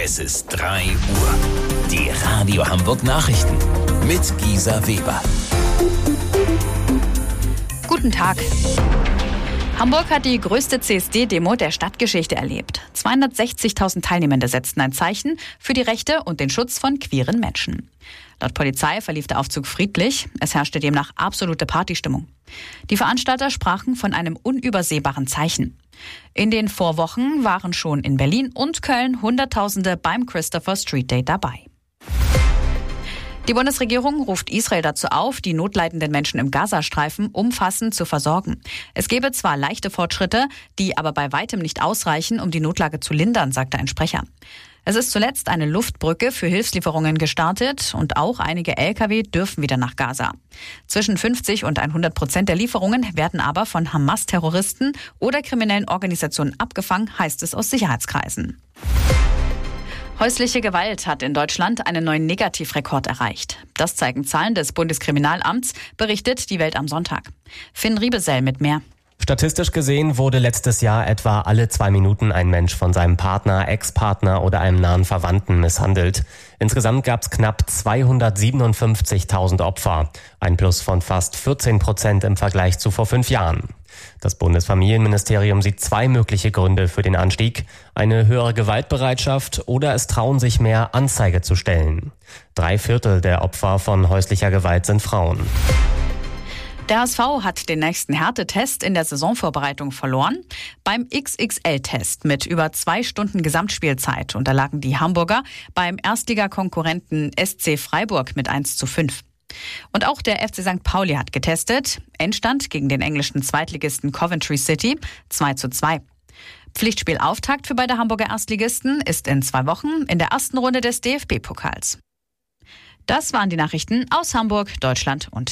Es ist 3 Uhr. Die Radio Hamburg Nachrichten mit Gisa Weber. Guten Tag. Hamburg hat die größte CSD-Demo der Stadtgeschichte erlebt. 260.000 Teilnehmende setzten ein Zeichen für die Rechte und den Schutz von queeren Menschen. Laut Polizei verlief der Aufzug friedlich. Es herrschte demnach absolute Partystimmung. Die Veranstalter sprachen von einem unübersehbaren Zeichen. In den Vorwochen waren schon in Berlin und Köln Hunderttausende beim Christopher Street Day dabei. Die Bundesregierung ruft Israel dazu auf, die notleidenden Menschen im Gazastreifen umfassend zu versorgen. Es gebe zwar leichte Fortschritte, die aber bei weitem nicht ausreichen, um die Notlage zu lindern, sagte ein Sprecher. Es ist zuletzt eine Luftbrücke für Hilfslieferungen gestartet und auch einige Lkw dürfen wieder nach Gaza. Zwischen 50% und 100% der Lieferungen werden aber von Hamas-Terroristen oder kriminellen Organisationen abgefangen, heißt es aus Sicherheitskreisen. Häusliche Gewalt hat in Deutschland einen neuen Negativrekord erreicht. Das zeigen Zahlen des Bundeskriminalamts, berichtet die Welt am Sonntag. Finn Riebesell mit mehr. Statistisch gesehen wurde letztes Jahr etwa alle 2 Minuten ein Mensch von seinem Partner, Ex-Partner oder einem nahen Verwandten misshandelt. Insgesamt gab es knapp 257.000 Opfer, ein Plus von fast 14% im Vergleich zu vor 5 Jahren. Das Bundesfamilienministerium sieht 2 mögliche Gründe für den Anstieg: eine höhere Gewaltbereitschaft oder es trauen sich mehr, Anzeige zu stellen. 3/4 der Opfer von häuslicher Gewalt sind Frauen. Der HSV hat den nächsten Härtetest in der Saisonvorbereitung verloren. Beim XXL-Test mit über 2 Stunden Gesamtspielzeit unterlagen die Hamburger beim Erstligakonkurrenten SC Freiburg mit 1:5. Und auch der FC St. Pauli hat getestet. Endstand gegen den englischen Zweitligisten Coventry City 2:2. Pflichtspielauftakt für beide Hamburger Erstligisten ist in 2 Wochen in der ersten Runde des DFB-Pokals. Das waren die Nachrichten aus Hamburg, Deutschland und